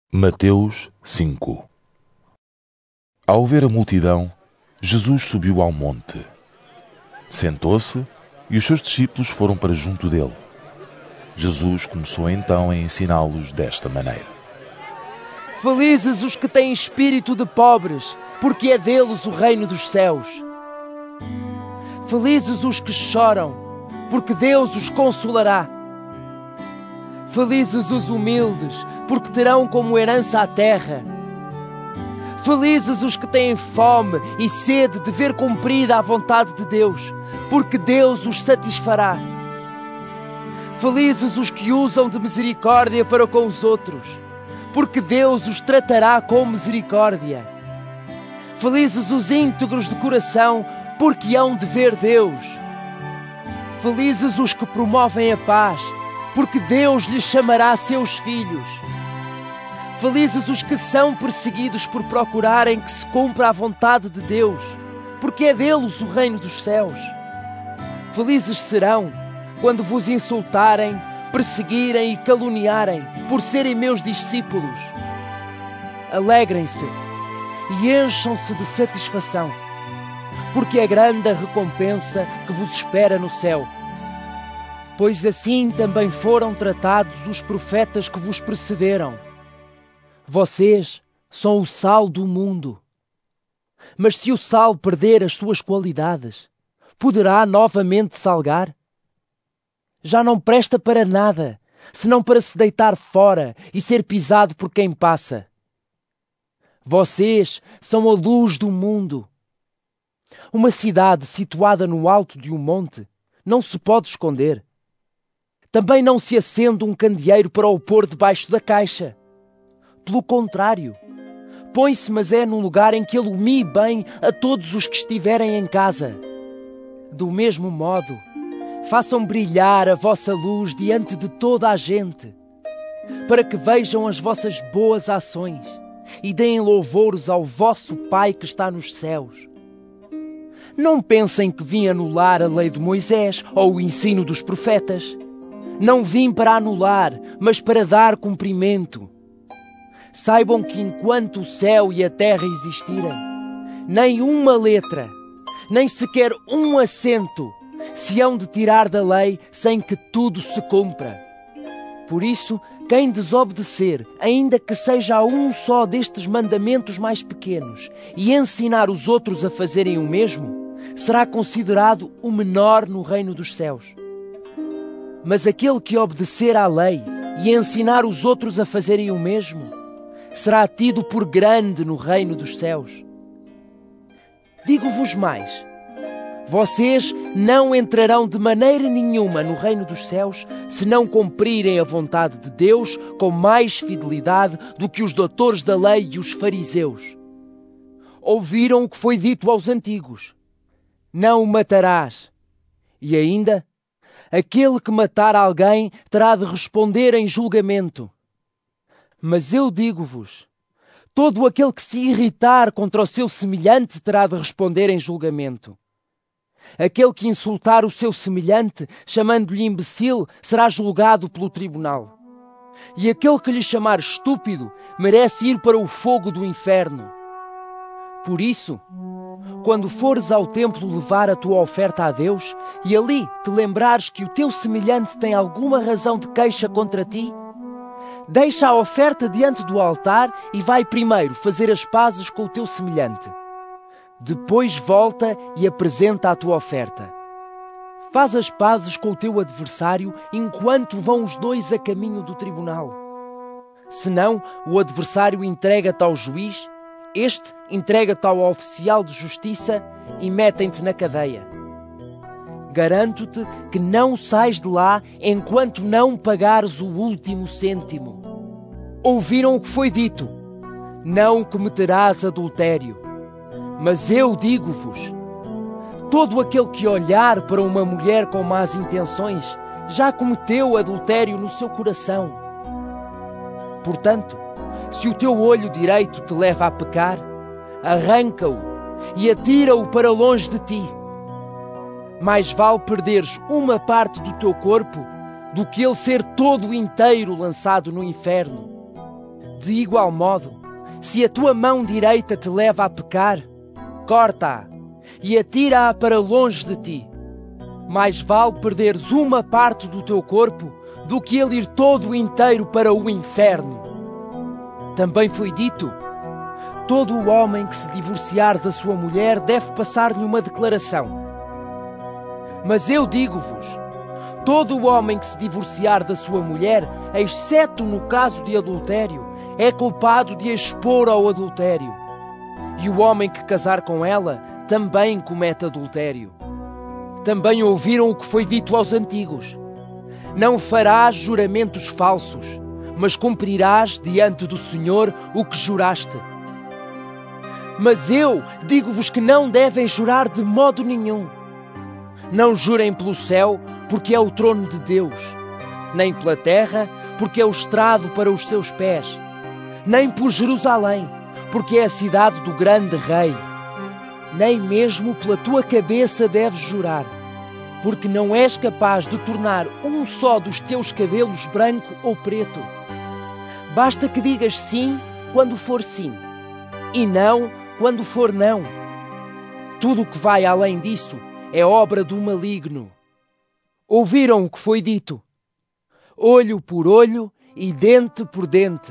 Mateus 5. Ao ver a multidão, Jesus subiu ao monte. Sentou-se e os seus discípulos foram para junto dele. Jesus começou então a ensiná-los desta maneira. Felizes os que têm espírito de pobres, porque é deles o reino dos céus. Felizes os que choram, porque Deus os consolará. Felizes os humildes, porque terão como herança a terra. Felizes os que têm fome e sede de ver cumprida a vontade de Deus, porque Deus os satisfará. Felizes os que usam de misericórdia para com os outros, porque Deus os tratará com misericórdia. Felizes os íntegros de coração, porque hão de ver Deus. Felizes os que promovem a paz, porque Deus lhes chamará seus filhos. Felizes os que são perseguidos por procurarem que se cumpra a vontade de Deus, porque é deles o reino dos céus. Felizes serão quando vos insultarem, perseguirem e caluniarem por serem meus discípulos. Alegrem-se e encham-se de satisfação, porque é grande a recompensa que vos espera no céu. Pois assim também foram tratados os profetas que vos precederam. Vocês são o sal do mundo. Mas se o sal perder as suas qualidades, poderá novamente salgar? Já não presta para nada, senão para se deitar fora e ser pisado por quem passa. Vocês são a luz do mundo. Uma cidade situada no alto de um monte não se pode esconder. Também não se acende um candeeiro para o pôr debaixo da caixa. Pelo contrário, põe-se, mas é num lugar em que ilumine bem a todos os que estiverem em casa. Do mesmo modo, façam brilhar a vossa luz diante de toda a gente, para que vejam as vossas boas ações e deem louvores ao vosso Pai que está nos céus. Não pensem que vim anular a lei de Moisés ou o ensino dos profetas. Não vim para anular, mas para dar cumprimento. Saibam que enquanto o céu e a terra existirem, nem uma letra, nem sequer um acento se hão de tirar da lei sem que tudo se cumpra. Por isso, quem desobedecer, ainda que seja a um só destes mandamentos mais pequenos, e ensinar os outros a fazerem o mesmo, será considerado o menor no reino dos céus. Mas aquele que obedecer à lei e ensinar os outros a fazerem o mesmo, será tido por grande no reino dos céus. Digo-vos mais: vocês não entrarão de maneira nenhuma no reino dos céus se não cumprirem a vontade de Deus com mais fidelidade do que os doutores da lei e os fariseus. Ouviram o que foi dito aos antigos: não matarás. E ainda, aquele que matar alguém terá de responder em julgamento. Mas eu digo-vos, todo aquele que se irritar contra o seu semelhante terá de responder em julgamento. Aquele que insultar o seu semelhante, chamando-lhe imbecil, será julgado pelo tribunal. E aquele que lhe chamar estúpido, merece ir para o fogo do inferno. Por isso, quando fores ao templo levar a tua oferta a Deus, e ali te lembrares que o teu semelhante tem alguma razão de queixa contra ti, deixa a oferta diante do altar e vai primeiro fazer as pazes com o teu semelhante. Depois volta e apresenta a tua oferta. Faz as pazes com o teu adversário enquanto vão os dois a caminho do tribunal. Senão, o adversário entrega-te ao juiz, este entrega-te ao oficial de justiça e metem-te na cadeia. Garanto-te que não sais de lá enquanto não pagares o último cêntimo. Ouviram o que foi dito: não cometerás adultério. Mas eu digo-vos, todo aquele que olhar para uma mulher com más intenções já cometeu adultério no seu coração. Portanto, se o teu olho direito te leva a pecar, arranca-o e atira-o para longe de ti. Mais vale perderes uma parte do teu corpo do que ele ser todo inteiro lançado no inferno. de igual modo, se a tua mão direita te leva a pecar, corta-a e atira-a para longe de ti. Mais vale perderes uma parte do teu corpo do que ele ir todo inteiro para o inferno. Também foi dito: todo o homem que se divorciar da sua mulher deve passar-lhe uma declaração. Mas eu digo-vos, todo o homem que se divorciar da sua mulher, exceto no caso de adultério, é culpado de a expor ao adultério. E o homem que casar com ela também comete adultério. Também ouviram o que foi dito aos antigos: não farás juramentos falsos, mas cumprirás diante do Senhor o que juraste. Mas eu digo-vos que não devem jurar de modo nenhum. Não jurem pelo céu, porque é o trono de Deus, nem pela terra, porque é o estrado para os seus pés, nem por Jerusalém, porque é a cidade do grande rei. Nem mesmo pela tua cabeça deves jurar, porque não és capaz de tornar um só dos teus cabelos branco ou preto. Basta que digas sim quando for sim, e não quando for não. Tudo o que vai além disso é obra do maligno. Ouviram o que foi dito: olho por olho e dente por dente.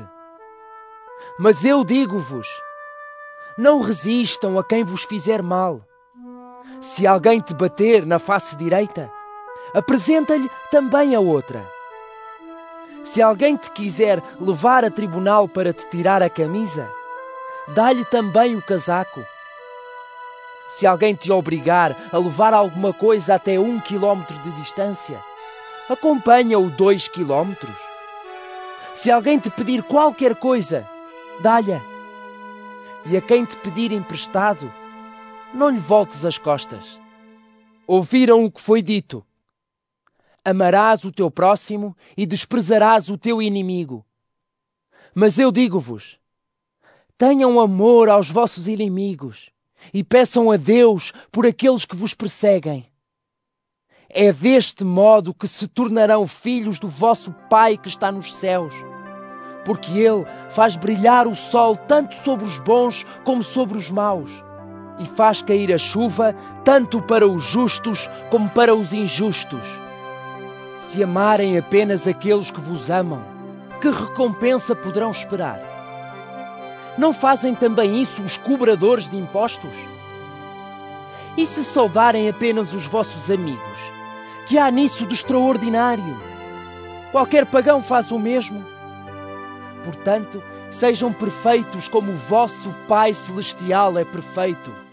Mas eu digo-vos, não resistam a quem vos fizer mal. Se alguém te bater na face direita, apresenta-lhe também a outra. Se alguém te quiser levar a tribunal para te tirar a camisa, dá-lhe também o casaco. Se alguém te obrigar a levar alguma coisa até 1 quilómetro de distância, acompanha-o 2 quilómetros. Se alguém te pedir qualquer coisa, dá-lhe. E a quem te pedir emprestado, não lhe voltes as costas. Ouviram o que foi dito: amarás o teu próximo e desprezarás o teu inimigo. Mas eu digo-vos, tenham amor aos vossos inimigos e peçam a Deus por aqueles que vos perseguem. É deste modo que se tornarão filhos do vosso Pai que está nos céus, porque Ele faz brilhar o sol tanto sobre os bons como sobre os maus, e faz cair a chuva tanto para os justos como para os injustos. Se amarem apenas aqueles que vos amam, que recompensa poderão esperar? Não fazem também isso os cobradores de impostos? E se saudarem apenas os vossos amigos, que há nisso de extraordinário? Qualquer pagão faz o mesmo. Portanto, sejam perfeitos como o vosso Pai Celestial é perfeito.